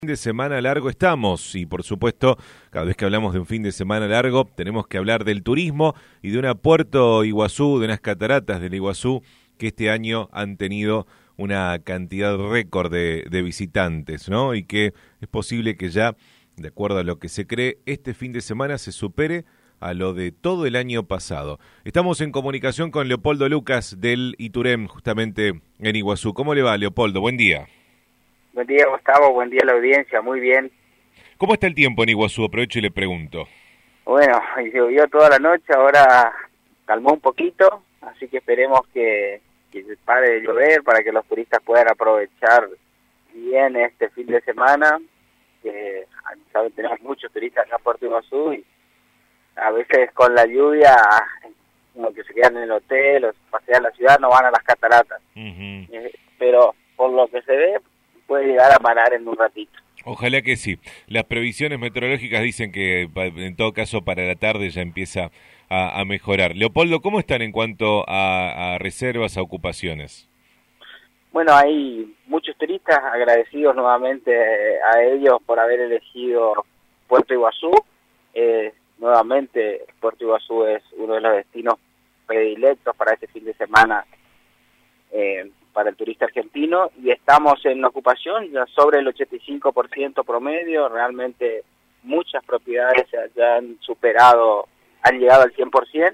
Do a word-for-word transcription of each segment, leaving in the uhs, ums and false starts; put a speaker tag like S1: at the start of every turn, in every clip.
S1: Fin de semana largo estamos y por supuesto cada vez que hablamos de un fin de semana largo tenemos que hablar del turismo y de una Puerto Iguazú, de unas cataratas del Iguazú que este año han tenido una cantidad récord de, de visitantes, ¿no? Y que es posible que ya, de acuerdo a lo que se cree, este fin de semana se supere a lo de todo el año pasado. Estamos en comunicación con Leopoldo Lucas del Iturem, justamente en Iguazú. ¿Cómo le va, Leopoldo? Buen día.
S2: Buen día, Gustavo, buen día a la audiencia, muy bien.
S1: ¿Cómo está el tiempo en Iguazú? Aprovecho y le pregunto.
S2: Bueno, llovió toda la noche, ahora calmó un poquito, así que esperemos que, que se pare de llover para que los turistas puedan aprovechar bien este fin de semana. Que, saben, tenemos muchos turistas acá en Puerto Iguazú y a veces con la lluvia, como que se quedan en el hotel o pasean la ciudad, no van a las cataratas. Uh-huh. eh, pero por lo que se ve, puede llegar a parar en un ratito.
S1: Ojalá que sí. Las previsiones meteorológicas dicen que en todo caso para la tarde ya empieza a, a mejorar. Leopoldo, ¿cómo están en cuanto a, a reservas, a ocupaciones?
S2: Bueno, hay muchos turistas agradecidos nuevamente a ellos por haber elegido Puerto Iguazú. Eh, nuevamente Puerto Iguazú es uno de los destinos predilectos para este fin de semana eh, para el turista argentino, y estamos en ocupación ya sobre el ochenta y cinco por ciento promedio. Realmente muchas propiedades ya han superado, han llegado al cien por ciento,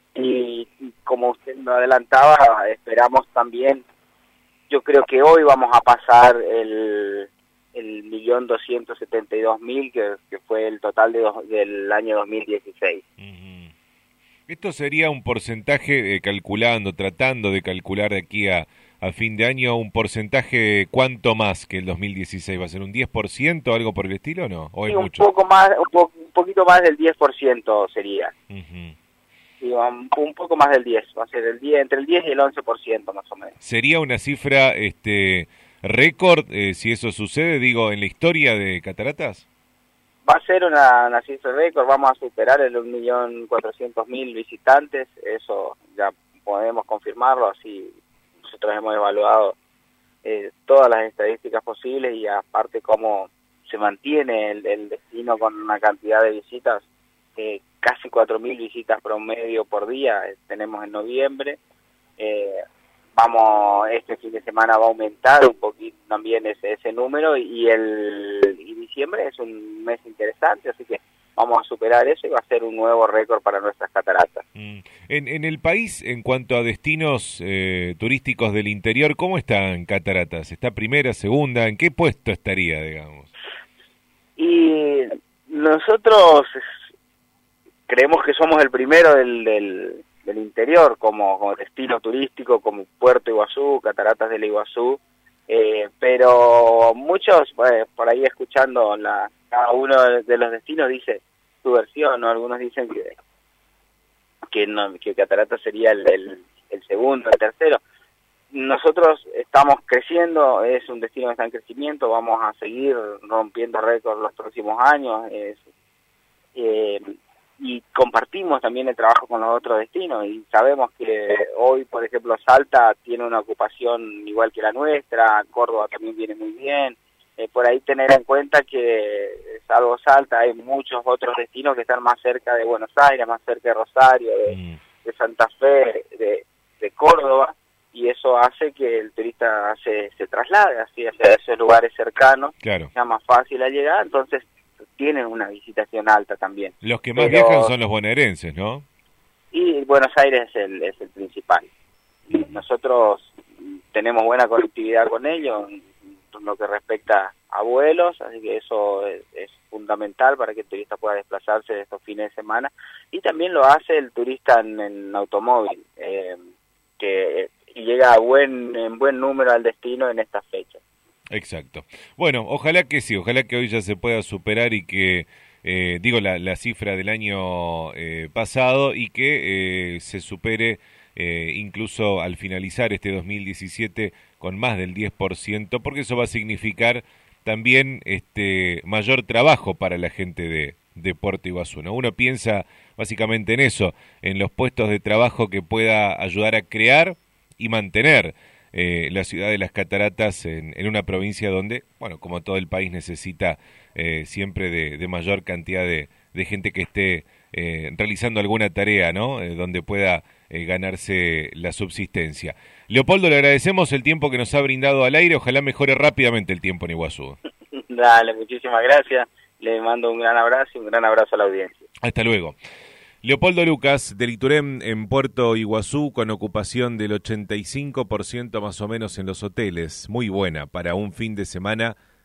S2: y, y como usted nos adelantaba, esperamos también, yo creo que hoy vamos a pasar el el millón doscientos setenta y dos mil, que, que fue el total de dos, del año dos mil dieciséis.
S1: Uh-huh. Esto sería un porcentaje, eh, calculando, tratando de calcular de aquí a a fin de año, un porcentaje, ¿cuánto más que el dos mil dieciséis? ¿Va a ser un diez por ciento, algo por el estilo o no? ¿O
S2: sí,
S1: es
S2: un
S1: mucho?
S2: Poco más, un, po un poquito más del diez por ciento sería.
S1: Uh-huh.
S2: Sí, un, un poco más del diez, va a ser el diez, entre el diez y el once por ciento más o menos.
S1: ¿Sería una cifra este récord, eh, si eso sucede, digo, en la historia de Cataratas?
S2: Va a ser una, una cifra récord, vamos a superar el un millón cuatrocientos mil visitantes, eso ya podemos confirmarlo, así. Nosotros hemos evaluado eh, todas las estadísticas posibles y aparte cómo se mantiene el, el destino con una cantidad de visitas, eh, casi cuatro mil visitas promedio por día eh, tenemos en noviembre. Eh, vamos, este fin de semana va a aumentar un poquito también ese, ese número, y el y diciembre es un mes interesante, así que vamos a superar eso y va a ser un nuevo récord para nuestras cataratas.
S1: Mm. En, en el país, en cuanto a destinos eh, turísticos del interior, ¿cómo están Cataratas? ¿Está primera, segunda? ¿En qué puesto estaría, digamos?
S2: Y nosotros creemos que somos el primero del, del, del interior como, como destino turístico, como Puerto Iguazú, Cataratas del Iguazú, eh, pero muchos, eh, por ahí escuchando la... cada uno de los destinos dice su versión, ¿no? Algunos dicen que que, no, que Cataratas sería el, el, el segundo, el tercero. Nosotros estamos creciendo, es un destino que está en crecimiento, vamos a seguir rompiendo récords los próximos años, es, eh, y compartimos también el trabajo con los otros destinos, y sabemos que hoy, por ejemplo, Salta tiene una ocupación igual que la nuestra, Córdoba también viene muy bien. Eh, por ahí tener en cuenta que, salvo Salta, hay muchos otros destinos que están más cerca de Buenos Aires, más cerca de Rosario, de, mm. de Santa Fe, de, de Córdoba, y eso hace que el turista se, se traslade así hacia esos lugares cercanos,
S1: claro.
S2: sea más fácil la llegada, entonces tienen una visitación alta también.
S1: Los que más
S2: Pero,
S1: viajan son los bonaerenses, ¿no?
S2: Y Buenos Aires es el, es el principal. Y nosotros tenemos buena conectividad con ellos, lo que respecta a vuelos, así que eso es, es fundamental para que el turista pueda desplazarse de estos fines de semana, y también lo hace el turista en, en automóvil, eh, que llega a buen, en buen número al destino en estas fechas.
S1: Exacto. Bueno, ojalá que sí, ojalá que hoy ya se pueda superar y que, eh, digo, la, la cifra del año eh, pasado, y que eh, se supere eh, incluso al finalizar este dos mil diecisiete con más del diez por ciento, porque eso va a significar también este mayor trabajo para la gente de, de Puerto Iguazú, ¿no? Uno piensa básicamente en eso, en los puestos de trabajo que pueda ayudar a crear y mantener eh, la ciudad de las Cataratas en, en una provincia donde, bueno, como todo el país necesita eh, siempre de, de mayor cantidad de, de gente que esté eh, realizando alguna tarea, ¿no? Eh, donde pueda eh, ganarse la subsistencia. Leopoldo, le agradecemos el tiempo que nos ha brindado al aire, ojalá mejore rápidamente el tiempo en Iguazú.
S2: Dale, muchísimas gracias, le mando un gran abrazo y un gran abrazo a la audiencia.
S1: Hasta luego. Leopoldo Lucas, del Iturem en Puerto Iguazú, con ocupación del ochenta y cinco por ciento más o menos en los hoteles, muy buena para un fin de semana